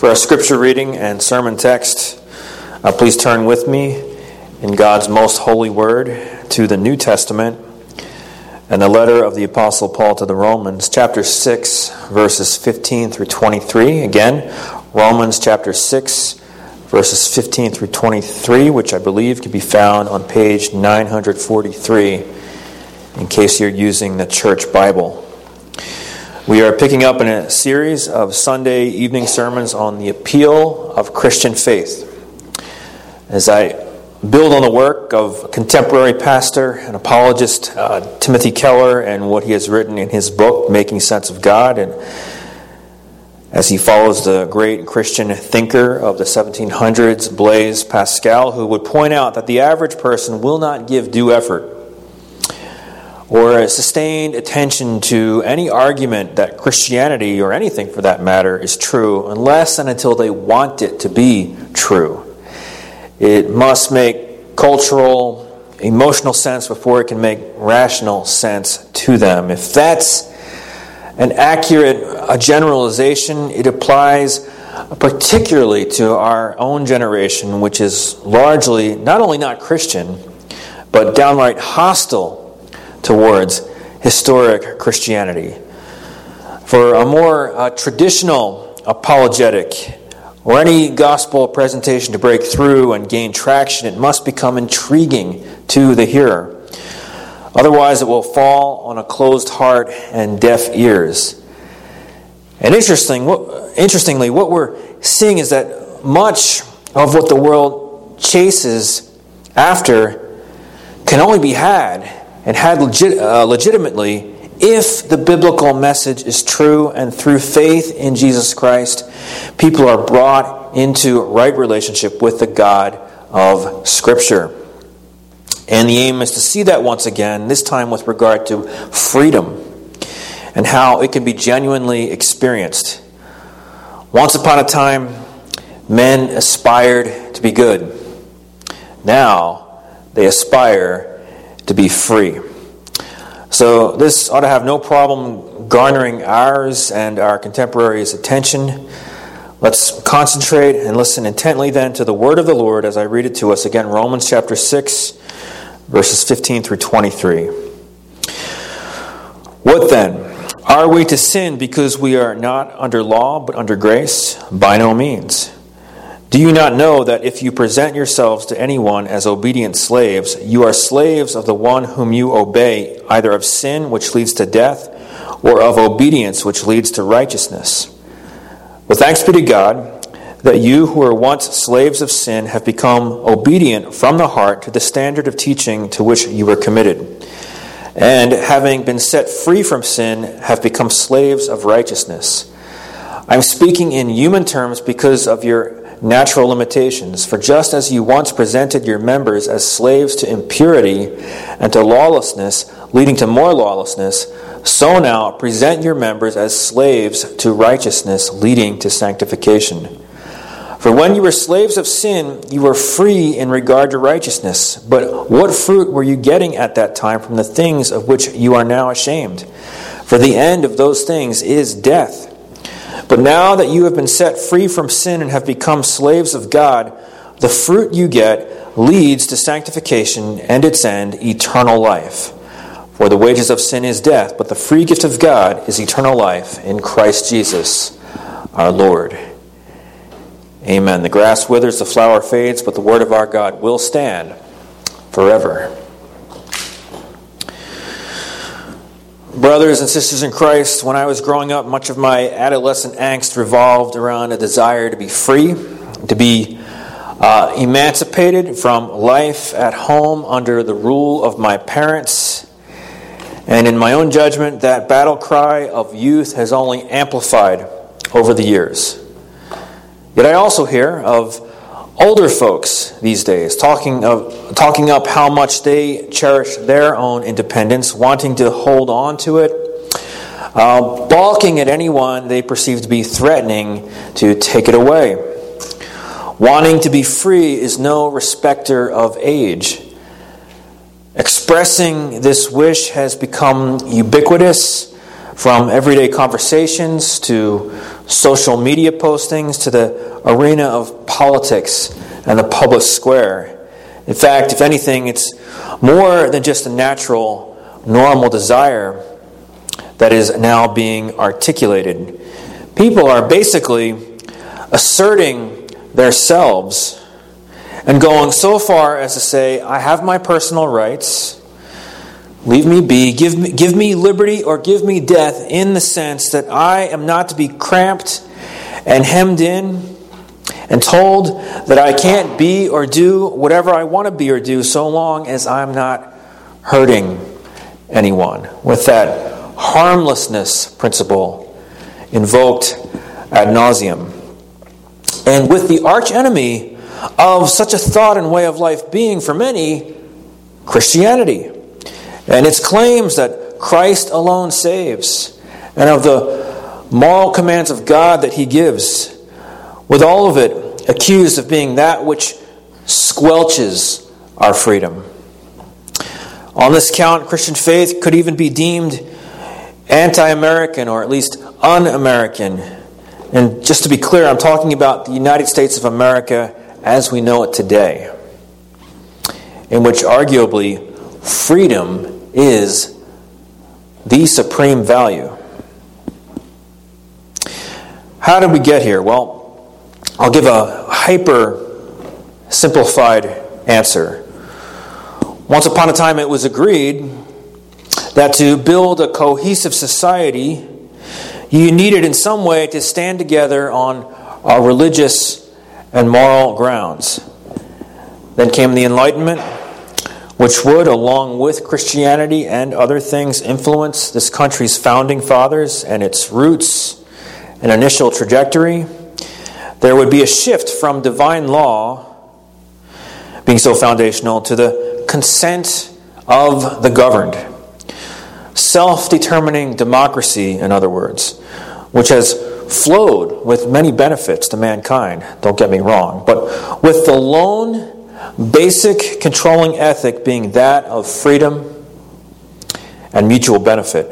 For our scripture reading and sermon text, please turn with me in God's most holy word to the New Testament and the letter of the Apostle Paul to the Romans, chapter 6, verses 15 through 23. Again, Romans chapter 6, verses 15 through 23, which I believe can be found on page 943 in case you're using the church Bible. We are picking up in a series of Sunday evening sermons on the appeal of Christian faith. As I build on the work of contemporary pastor and apologist Timothy Keller and what he has written in his book, Making Sense of God, and as he follows the great Christian thinker of the 1700s, Blaise Pascal, who would point out that the average person will not give due effort or a sustained attention to any argument that Christianity, or anything for that matter, is true unless and until they want it to be true. It must make cultural, emotional sense before it can make rational sense to them. If that's an accurate generalization, it applies particularly to our own generation, which is largely not only not Christian, but downright hostile towards historic Christianity. For a more traditional apologetic or any gospel presentation to break through and gain traction, it must become intriguing to the hearer. Otherwise, it will fall on a closed heart and deaf ears. And interestingly, what we're seeing is that much of what the world chases after can only be had and had legitimately if the biblical message is true, and through faith in Jesus Christ, people are brought into right relationship with the God of Scripture. And the aim is to see that once again, this time with regard to freedom and how it can be genuinely experienced. Once upon a time, men aspired to be good. Now, they aspire to be free. So this ought to have no problem garnering ours and our contemporaries' attention. Let's concentrate and listen intently then to the word of the Lord as I read it to us again, Romans chapter 6, verses 15 through 23. What then? Are we to sin because we are not under law but under grace? By no means. Do you not know that if you present yourselves to anyone as obedient slaves, you are slaves of the one whom you obey, either of sin, which leads to death, or of obedience, which leads to righteousness? Well, thanks be to God that you who were once slaves of sin have become obedient from the heart to the standard of teaching to which you were committed, and having been set free from sin, have become slaves of righteousness. I'm speaking in human terms because of your natural limitations. For just as you once presented your members as slaves to impurity and to lawlessness, leading to more lawlessness, so now present your members as slaves to righteousness, leading to sanctification. For when you were slaves of sin, you were free in regard to righteousness. But what fruit were you getting at that time from the things of which you are now ashamed? For the end of those things is death. But now that you have been set free from sin and have become slaves of God, the fruit you get leads to sanctification, and its end, eternal life. For the wages of sin is death, but the free gift of God is eternal life in Christ Jesus our Lord. Amen. The grass withers, the flower fades, but the word of our God will stand forever. Brothers and sisters in Christ, when I was growing up, much of my adolescent angst revolved around a desire to be free, to be emancipated from life at home under the rule of my parents. And in my own judgment, that battle cry of youth has only amplified over the years. Yet I also hear of older folks these days talking up how much they cherish their own independence, wanting to hold on to it, balking at anyone they perceive to be threatening to take it away. Wanting to be free is no respecter of age. Expressing this wish has become ubiquitous, from everyday conversations to social media postings to the arena of politics and the public square. In fact, if anything, it's more than just a natural, normal desire that is now being articulated. People are basically asserting themselves and going so far as to say, I have my personal rights, leave me be, give me liberty or give me death, in the sense that I am not to be cramped and hemmed in and told that I can't be or do whatever I want to be or do so long as I'm not hurting anyone, with that harmlessness principle invoked ad nauseum. And with the archenemy of such a thought and way of life being, for many, Christianity, and its claims that Christ alone saves, and of the moral commands of God that He gives, with all of it accused of being that which squelches our freedom. On this count, Christian faith could even be deemed anti-American, or at least un-American. And just to be clear, I'm talking about the United States of America as we know it today, in which arguably freedom is the supreme value. How did we get here? Well, I'll give a hyper-simplified answer. Once upon a time, it was agreed that to build a cohesive society, you needed in some way to stand together on religious and moral grounds. Then came the Enlightenment, which would, along with Christianity and other things, influence this country's founding fathers and its roots and initial trajectory. There would be a shift from divine law being so foundational to the consent of the governed. Self-determining democracy, in other words, which has flowed with many benefits to mankind, don't get me wrong, but with the lone basic controlling ethic being that of freedom and mutual benefit.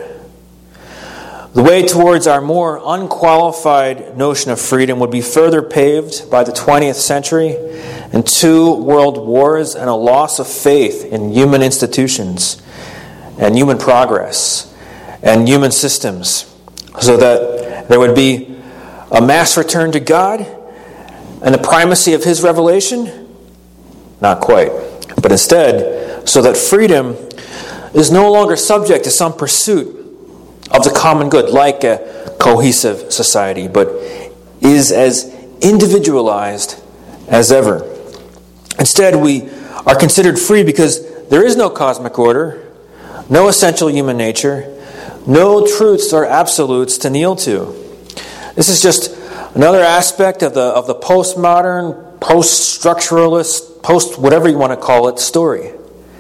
The way towards our more unqualified notion of freedom would be further paved by the 20th century and 2 world wars and a loss of faith in human institutions and human progress and human systems, so that there would be a mass return to God and the primacy of His revelation? Not quite. But instead, so that freedom is no longer subject to some pursuit of the common good, like a cohesive society, but is as individualized as ever. Instead, we are considered free because there is no cosmic order, no essential human nature, no truths or absolutes to kneel to. This is just another aspect of the postmodern, post-structuralist, post-whatever you want to call it, story.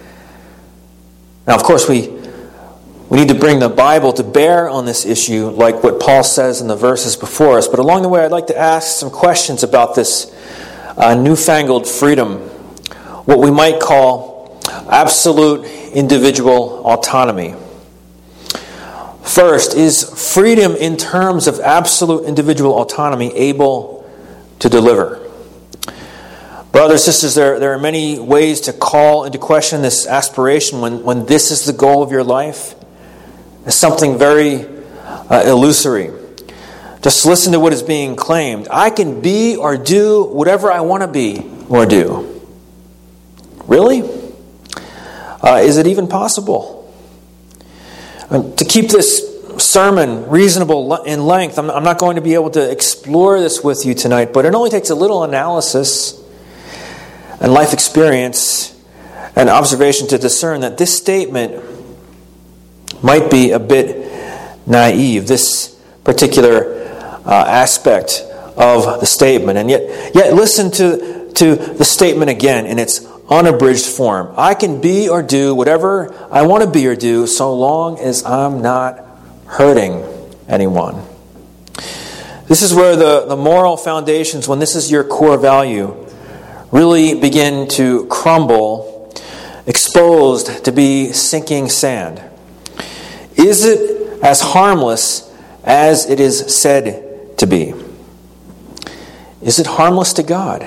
Now, of course, we need to bring the Bible to bear on this issue, like what Paul says in the verses before us. But along the way, I'd like to ask some questions about this newfangled freedom, what we might call absolute individual autonomy. First, is freedom in terms of absolute individual autonomy able to deliver? Brothers, sisters, there are many ways to call into question this aspiration when this is the goal of your life. It's something very illusory. Just listen to what is being claimed. I can be or do whatever I want to be or do. Really? Is it even possible? To keep this sermon reasonable in length, I'm not going to be able to explore this with you tonight, but it only takes a little analysis and life experience and observation to discern that this statement might be a bit naive, this particular aspect of the statement. And yet listen to the statement again in its unabridged form. I can be or do whatever I want to be or do so long as I'm not hurting anyone. This is where the moral foundations, when this is your core value, really begin to crumble, exposed to be sinking sand. Is it as harmless as it is said to be? Is it harmless to God?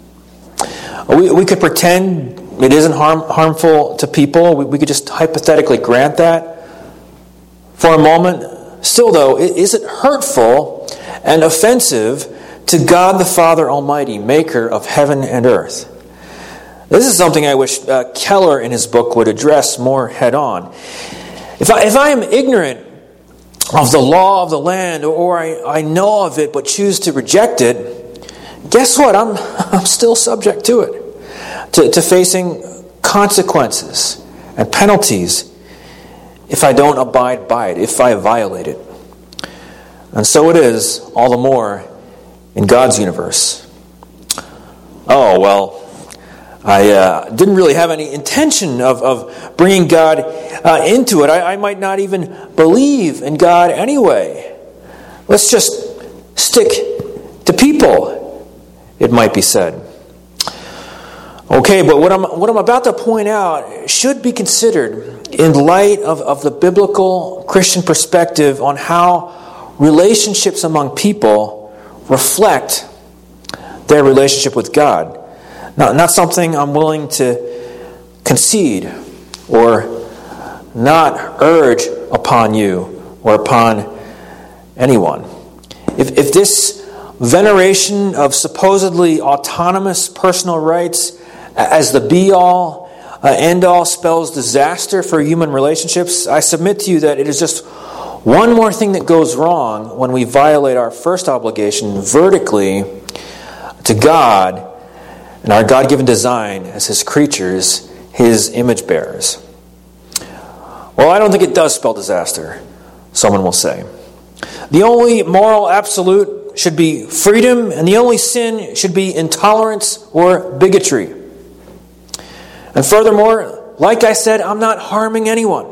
We could pretend it isn't harmful to people. We could just hypothetically grant that for a moment. Still, though, is it hurtful and offensive to God the Father Almighty, maker of heaven and earth? This is something I wish Keller in his book would address more head-on. If I am ignorant of the law of the land, or I know of it but choose to reject it, guess what? I'm still subject to it, to facing consequences and penalties if I don't abide by it, if I violate it. And so it is, all the more, in God's universe. Oh, well, I didn't really have any intention of bringing God into it. I might not even believe in God anyway. Let's just stick to people, it might be said. Okay, but what I'm about to point out should be considered in light of the biblical Christian perspective on how relationships among people reflect their relationship with God. Not something I'm willing to concede or not urge upon you or upon anyone. If this veneration of supposedly autonomous personal rights as the be-all, end-all spells disaster for human relationships, I submit to you that it is just one more thing that goes wrong when we violate our first obligation vertically to God and our God-given design as His creatures, His image bearers. Well, I don't think it does spell disaster, someone will say. The only moral absolute should be freedom, and the only sin should be intolerance or bigotry. And furthermore, like I said, I'm not harming anyone.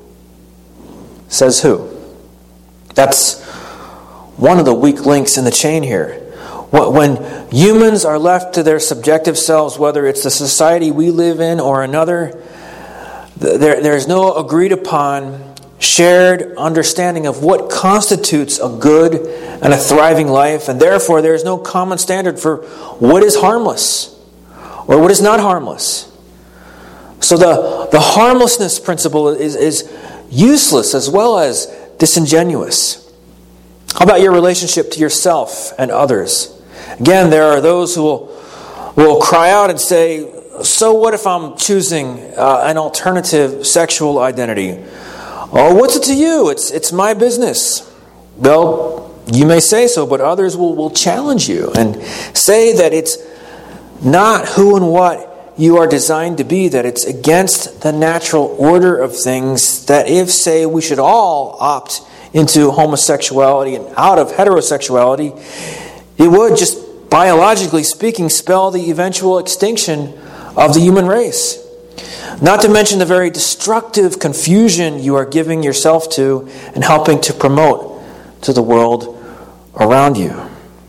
Says who? That's one of the weak links in the chain here. When humans are left to their subjective selves, whether it's the society we live in or another, there's no agreed upon shared understanding of what constitutes a good and a thriving life, and therefore there's no common standard for what is harmless or what is not harmless. So the harmlessness principle is useless as well as disingenuous. How about your relationship to yourself and others? Again, there are those who will cry out and say, so what if I'm choosing an alternative sexual identity? Oh, what's it to you? It's my business. Well, you may say so, but others will challenge you and say that it's not who and what you are designed to be, that it's against the natural order of things, that if, say, we should all opt into homosexuality and out of heterosexuality, it would, just biologically speaking, spell the eventual extinction of the human race. Not to mention the very destructive confusion you are giving yourself to and helping to promote to the world around you.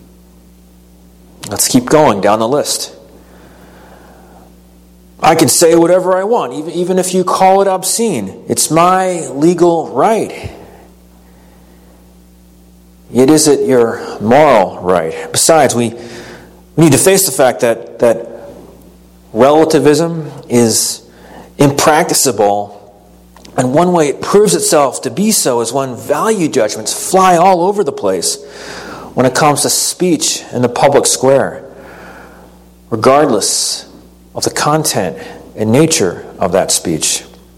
Let's keep going down the list. I can say whatever I want, even if you call it obscene. It's my legal right. Yet is it your moral right? Besides, we need to face the fact that relativism is impracticable, and one way it proves itself to be so is when value judgments fly all over the place when it comes to speech in the public square, regardless of the content and nature of that speech.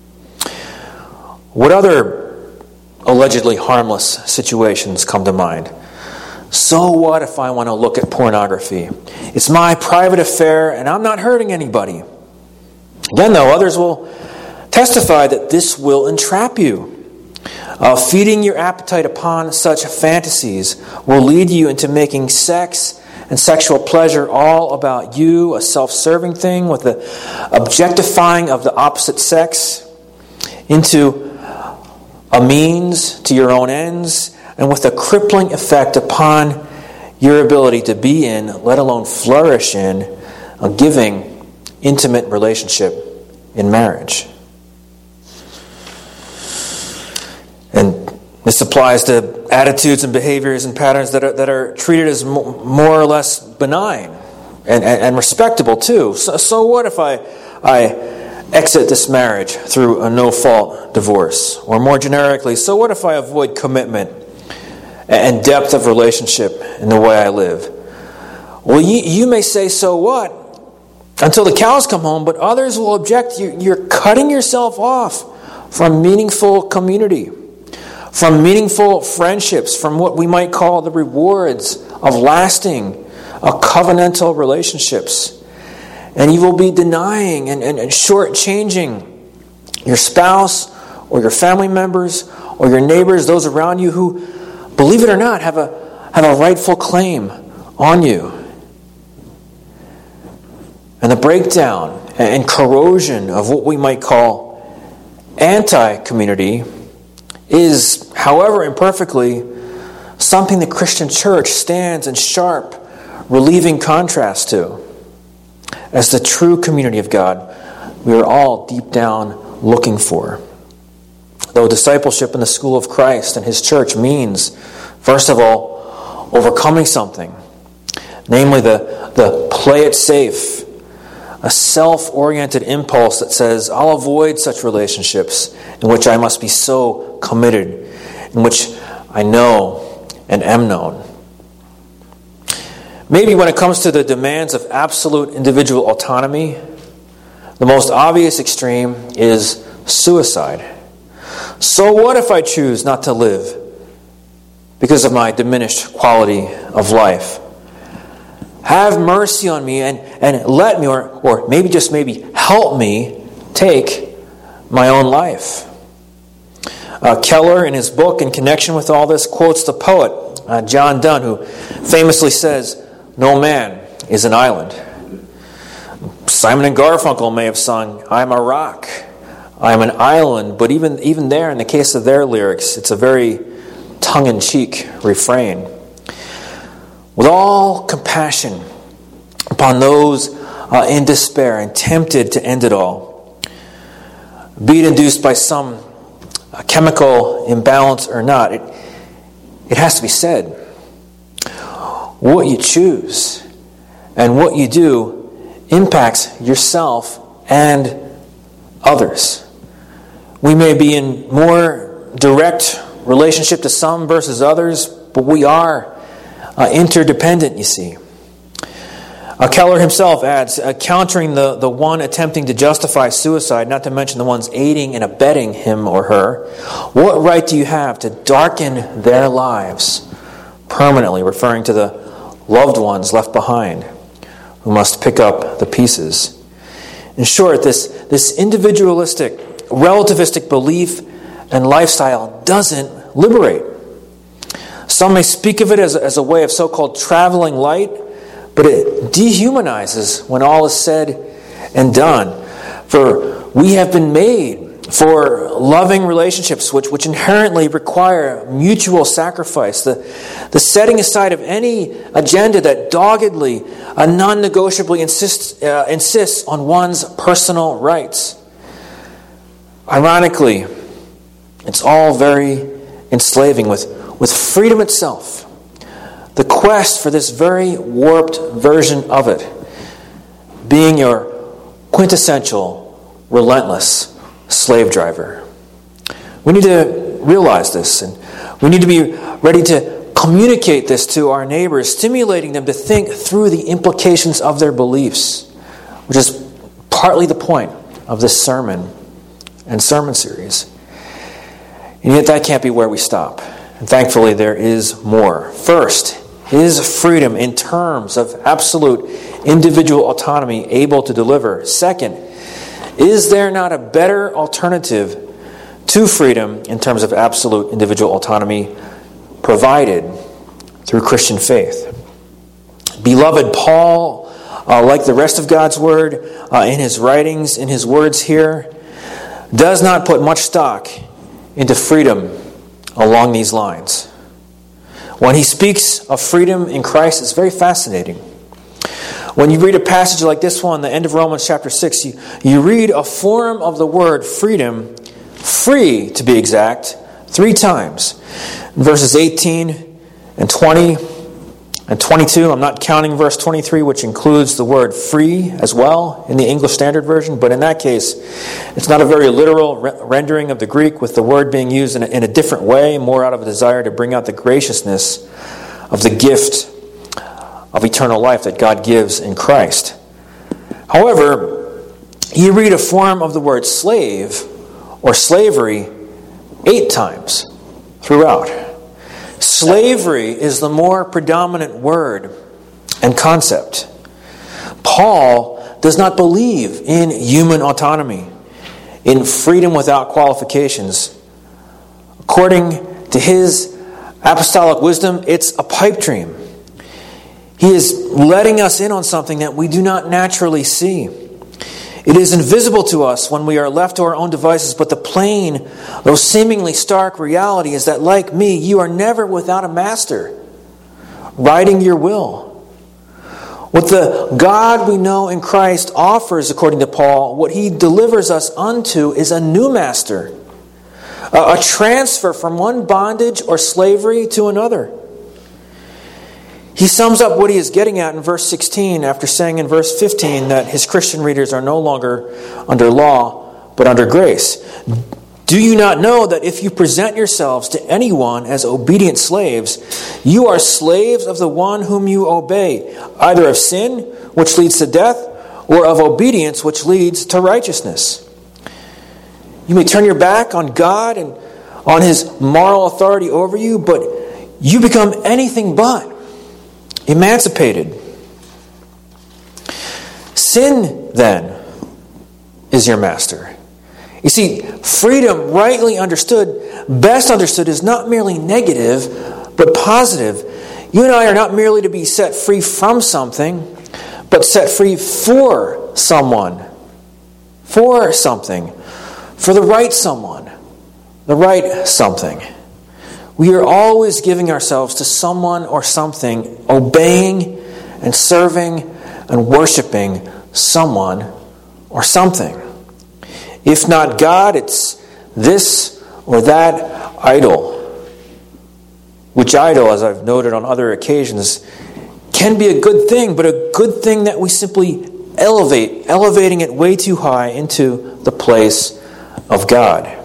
What other allegedly harmless situations come to mind? So what if I want to look at pornography? It's my private affair and I'm not hurting anybody. Again, though, others will testify that this will entrap you. Feeding your appetite upon such fantasies will lead you into making sex and sexual pleasure all about you, a self-serving thing with the objectifying of the opposite sex, into a means to your own ends, and with a crippling effect upon your ability to be in, let alone flourish in, a giving, intimate relationship in marriage. And This applies to attitudes and behaviors and patterns that are treated as more or less benign and respectable too. So what if I exit this marriage through a no-fault divorce? Or more generically, so what if I avoid commitment and depth of relationship in the way I live? Well, you may say, so what? Until the cows come home, but others will object. You're cutting yourself off from meaningful community, from meaningful friendships, from what we might call the rewards of lasting, covenantal relationships. And you will be denying and shortchanging your spouse or your family members or your neighbors, those around you who, believe it or not, have a rightful claim on you. And the breakdown and corrosion of what we might call anti-community is, however imperfectly, something the Christian church stands in sharp, relieving contrast to. As the true community of God, we are all deep down looking for. Though discipleship in the school of Christ and His church means, first of all, overcoming something, namely the play it safe, a self-oriented impulse that says, I'll avoid such relationships in which I must be so committed, in which I know and am known. Maybe when it comes to the demands of absolute individual autonomy, the most obvious extreme is suicide. So what if I choose not to live because of my diminished quality of life? Have mercy on me and let me, or maybe just maybe help me take my own life. Keller, in his book, in connection with all this, quotes the poet John Donne, who famously says, "No man is an island." Simon and Garfunkel may have sung, "I'm a rock, I'm an island," but even there, in the case of their lyrics, it's a very tongue-in-cheek refrain. With all compassion upon those in despair and tempted to end it all, be it induced by some chemical imbalance or not, it has to be said. What you choose and what you do impacts yourself and others. We may be in more direct relationship to some versus others, but we are interdependent, you see. Keller himself adds, countering the one attempting to justify suicide, not to mention the ones aiding and abetting him or her, what right do you have to darken their lives permanently, referring to the loved ones left behind who must pick up the pieces? In short, this individualistic, relativistic belief and lifestyle doesn't liberate. Some may speak of it as a way of so-called traveling light, but it dehumanizes when all is said and done. For we have been made for loving relationships which inherently require mutual sacrifice, the setting aside of any agenda that doggedly, non-negotiably insists on one's personal rights. Ironically, it's all very enslaving with freedom itself. The quest for this very warped version of it being your quintessential, relentless slave driver. We need to realize this, and we need to be ready to communicate this to our neighbors, stimulating them to think through the implications of their beliefs, which is partly the point of this sermon and sermon series. And yet that can't be where we stop. And thankfully there is more. First, is freedom in terms of absolute individual autonomy able to deliver? Second, is there not a better alternative to freedom in terms of absolute individual autonomy provided through Christian faith? Beloved, Paul, like the rest of God's Word, in his writings, in his words here, does not put much stock into freedom along these lines. When he speaks of freedom in Christ, it's very fascinating. When you read a passage like this one, the end of Romans chapter 6, you read a form of the word freedom, free to be exact, 3 times. In verses 18 and 20 and 22, I'm not counting verse 23, which includes the word free as well in the English Standard Version, but in that case, it's not a very literal rendering of the Greek, with the word being used in a different way, more out of a desire to bring out the graciousness of the gift of eternal life that God gives in Christ. However, you read a form of the word slave or slavery 8 times throughout. Slavery is the more predominant word and concept. Paul does not believe in human autonomy, in freedom without qualifications. According to his apostolic wisdom, it's a pipe dream. He is letting us in on something that we do not naturally see. It is invisible to us when we are left to our own devices, but the plain, though seemingly stark reality is that, like me, you are never without a master, writing your will. What the God we know in Christ offers, according to Paul, what he delivers us unto is a new master, a transfer from one bondage or slavery to another. He sums up what he is getting at in verse 16 after saying in verse 15 that his Christian readers are no longer under law, but under grace. Do you not know that if you present yourselves to anyone as obedient slaves, you are slaves of the one whom you obey, either of sin, which leads to death, or of obedience, which leads to righteousness? You may turn your back on God and on his moral authority over you, but you become anything but emancipated. Sin, then, is your master. You see, freedom, rightly understood, best understood, is not merely negative, but positive. You and I are not merely to be set free from something, but set free for someone, for something, for the right someone, the right something. We are always giving ourselves to someone or something, obeying and serving and worshiping someone or something. If not God, it's this or that idol. Which idol, as I've noted on other occasions, can be a good thing, but a good thing that we simply elevating it way too high into the place of God.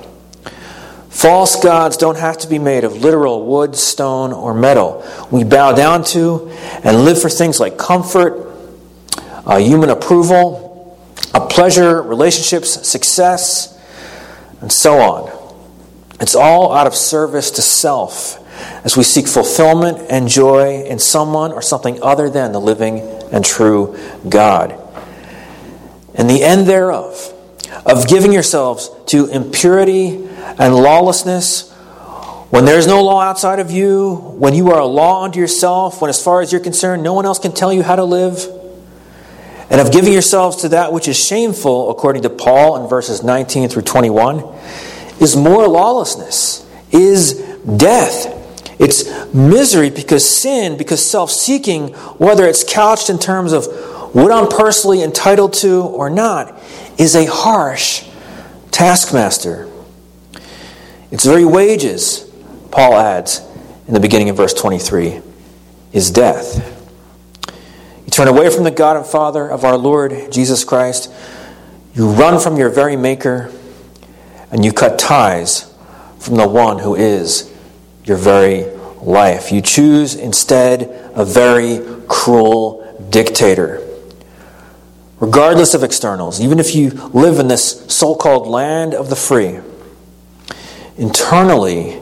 False gods don't have to be made of literal wood, stone, or metal. We bow down to and live for things like comfort, human approval, pleasure, relationships, success, and so on. It's all out of service to self as we seek fulfillment and joy in someone or something other than the living and true God. And the end thereof, of giving yourselves to impurity and lawlessness, when there's no law outside of you, when you are a law unto yourself, when as far as you're concerned, no one else can tell you how to live, and of giving yourselves to that which is shameful, according to Paul in verses 19 through 21, is more lawlessness, is death. It's misery because sin, because self-seeking, whether it's couched in terms of what I'm personally entitled to or not, is a harsh taskmaster. Its very wages, Paul adds in the beginning of verse 23, is death. You turn away from the God and Father of our Lord Jesus Christ. You run from your very Maker, and you cut ties from the one who is your very life. You choose instead a very cruel dictator. Regardless of externals, even if you live in this so-called land of the free, internally,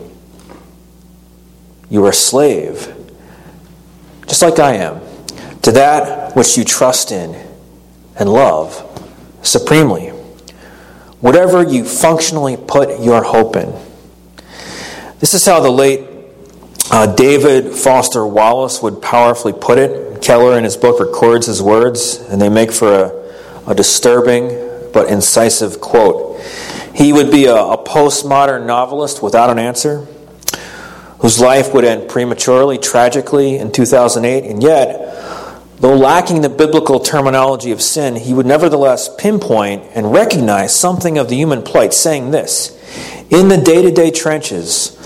you are a slave, just like I am, to that which you trust in and love supremely. Whatever you functionally put your hope in. This is how the late David Foster Wallace would powerfully put it. Keller in his book records his words, and they make for a disturbing but incisive quote. He would be a postmodern novelist without an answer, whose life would end prematurely, tragically in 2008, and yet, though lacking the biblical terminology of sin, he would nevertheless pinpoint and recognize something of the human plight, saying this: in the day-to-day trenches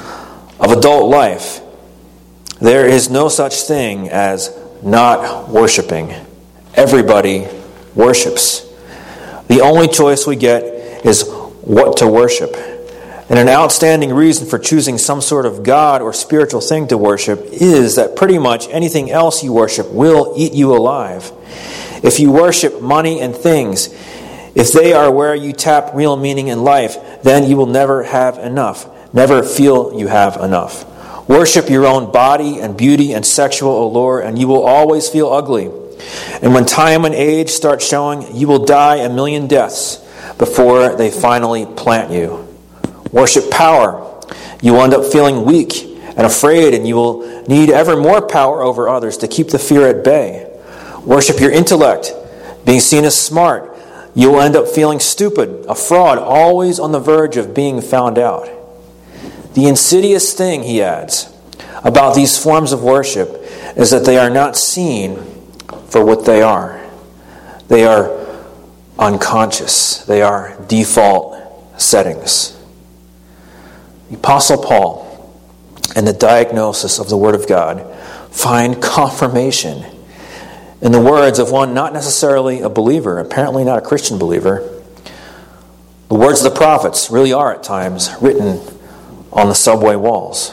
of adult life, there is no such thing as not worshiping. Everybody worships. The only choice we get is what to worship. And an outstanding reason for choosing some sort of God or spiritual thing to worship is that pretty much anything else you worship will eat you alive. If you worship money and things, if they are where you tap real meaning in life, then you will never have enough, never feel you have enough. Worship your own body and beauty and sexual allure, and you will always feel ugly. And when time and age start showing, you will die a million deaths before they finally plant you. Worship power. You will end up feeling weak and afraid, and you will need ever more power over others to keep the fear at bay. Worship your intellect, being seen as smart. You will end up feeling stupid, a fraud, always on the verge of being found out. The insidious thing, he adds, about these forms of worship is that they are not seen for what they are. They are unconscious. They are default settings. The Apostle Paul, in the diagnosis of the Word of God, find confirmation in the words of one not necessarily a believer, apparently not a Christian believer. The words of the prophets really are at times written on the subway walls.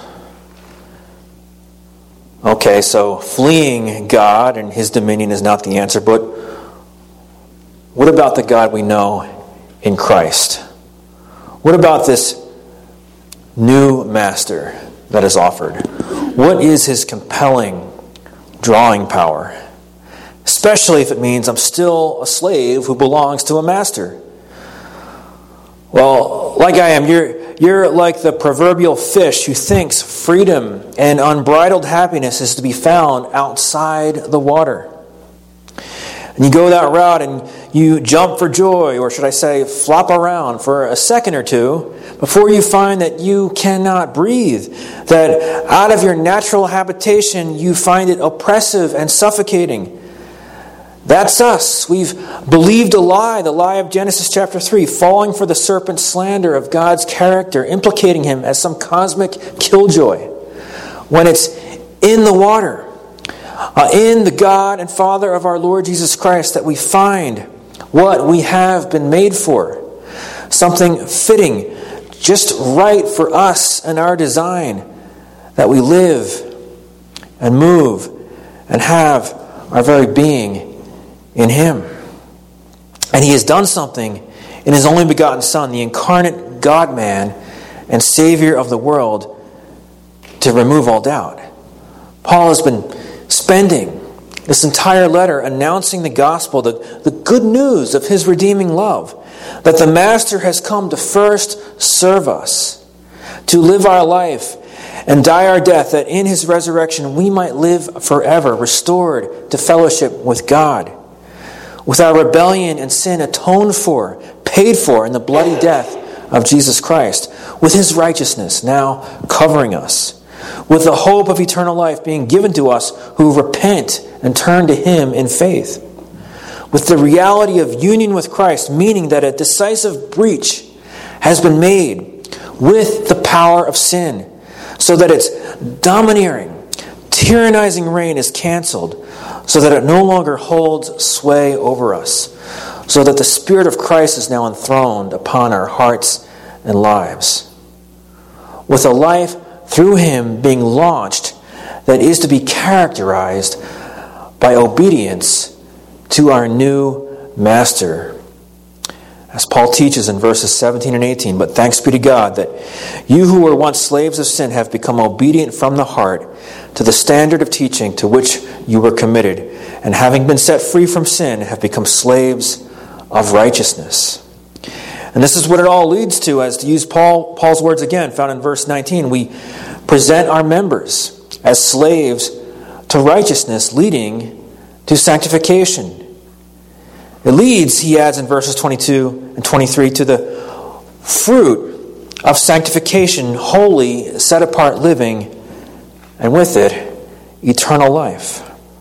Okay, so fleeing God and His dominion is not the answer, but what about the God we know in Christ? What about this new master that is offered? What is his compelling drawing power? Especially if it means I'm still a slave who belongs to a master. Well, like I am, you're like the proverbial fish who thinks freedom and unbridled happiness is to be found outside the water. And you go that route and you jump for joy, or should I say flop around for a second or two before you find that you cannot breathe, that out of your natural habitation you find it oppressive and suffocating. That's us. We've believed a lie, the lie of Genesis chapter 3, falling for the serpent's slander of God's character, implicating Him as some cosmic killjoy, when it's in the water, in the God and Father of our Lord Jesus Christ, that we find what we have been made for. Something fitting, just right for us and our design, that we live and move and have our very being in Him. And He has done something in His only begotten Son, the incarnate God-man and Savior of the world, to remove all doubt. Paul has been spending this entire letter announcing the gospel, the good news of His redeeming love, that the Master has come to first serve us, to live our life and die our death, that in His resurrection we might live forever, restored to fellowship with God, with our rebellion and sin atoned for, paid for in the bloody death of Jesus Christ, with His righteousness now covering us, with the hope of eternal life being given to us who repent and turn to Him in faith, with the reality of union with Christ, meaning that a decisive breach has been made with the power of sin, so that its domineering, tyrannizing reign is canceled, so that it no longer holds sway over us, so that the Spirit of Christ is now enthroned upon our hearts and lives, with a life through Him being launched that is to be characterized by obedience to our new Master. As Paul teaches in verses 17 and 18, but thanks be to God that you who were once slaves of sin have become obedient from the heart to the standard of teaching to which you were committed, and having been set free from sin, have become slaves of righteousness. And this is what it all leads to, as to use Paul's words again, found in verse 19. We present our members as slaves to righteousness, leading to sanctification. It leads, he adds in verses 22 and 23, to the fruit of sanctification, holy, set-apart living, and with it, eternal life.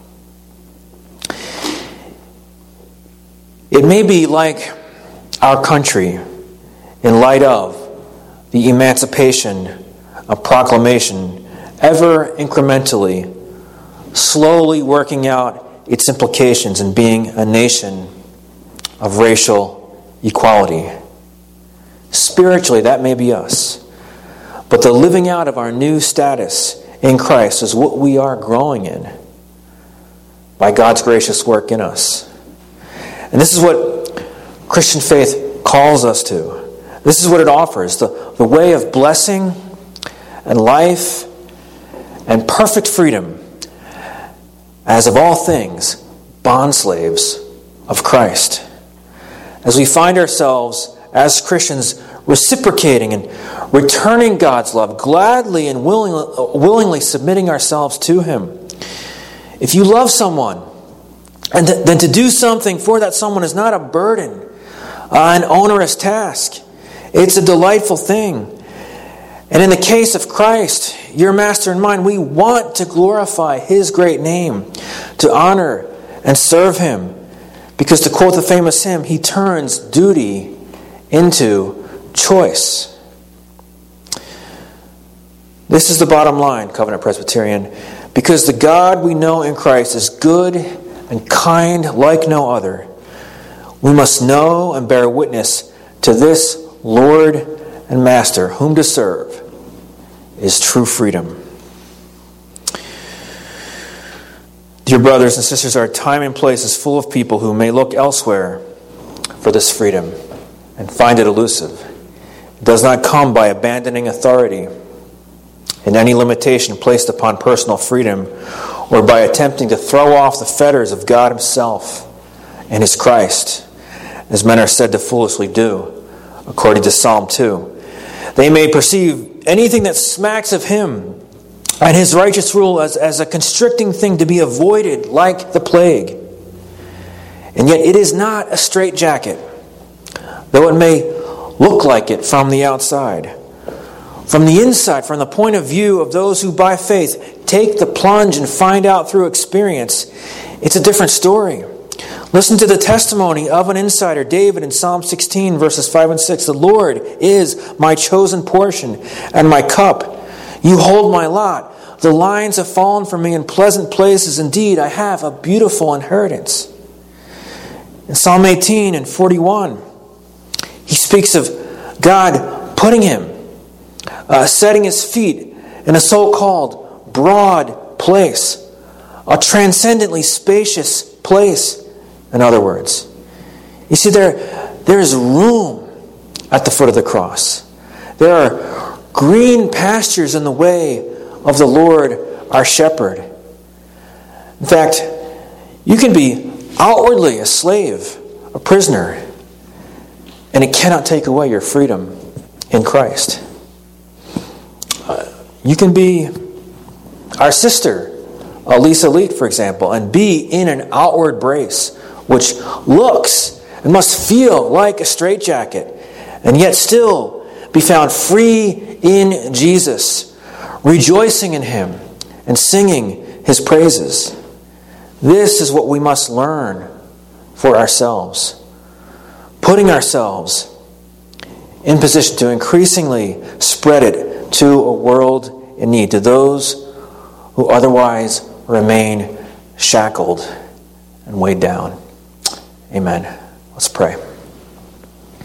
It may be like our country in light of the emancipation a proclamation, ever incrementally, slowly working out its implications in being a nation of racial equality. Spiritually, that may be us. But the living out of our new status in Christ is what we are growing in by God's gracious work in us. And this is what Christian faith calls us to. This is what it offers, the way of blessing and life and perfect freedom as of all things bondslaves of Christ. As we find ourselves as Christians reciprocating and returning God's love, gladly and willingly submitting ourselves to Him. If you love someone, and then to do something for that someone is not a burden, an onerous task. It's a delightful thing. And in the case of Christ, your master and mine, we want to glorify His great name, to honor and serve Him. Because to quote the famous hymn, He turns duty into choice. This is the bottom line, Covenant Presbyterian. Because the God we know in Christ is good and kind like no other, we must know and bear witness to this Lord and Master, whom to serve is true freedom. Dear brothers and sisters, our time and place is full of people who may look elsewhere for this freedom and find it elusive. It does not come by abandoning authority and any limitation placed upon personal freedom, or by attempting to throw off the fetters of God Himself and His Christ, as men are said to foolishly do, according to Psalm 2. They may perceive anything that smacks of Him and His righteous rule as a constricting thing to be avoided like the plague. And yet it is not a straitjacket, though it may look like it from the outside. From the inside, from the point of view of those who by faith take the plunge and find out through experience, it's a different story. Listen to the testimony of an insider, David, in Psalm 16, verses 5 and 6. The Lord is my chosen portion and my cup. You hold my lot. The lines have fallen for me in pleasant places. Indeed, I have a beautiful inheritance. In Psalm 18 and 41, he speaks of God putting him, setting his feet in a so-called broad place, a transcendently spacious place, in other words. You see, there is room at the foot of the cross. There are green pastures in the way of the Lord our shepherd. In fact, you can be outwardly a slave, a prisoner, and it cannot take away your freedom in Christ. You can be our sister, Lisa Leet, for example, and be in an outward brace which looks and must feel like a straitjacket, and yet still be found free in Jesus, rejoicing in Him and singing His praises. This is what we must learn for ourselves, putting ourselves in position to increasingly spread it to a world in need, to those who otherwise remain shackled and weighed down. Amen. Let's pray.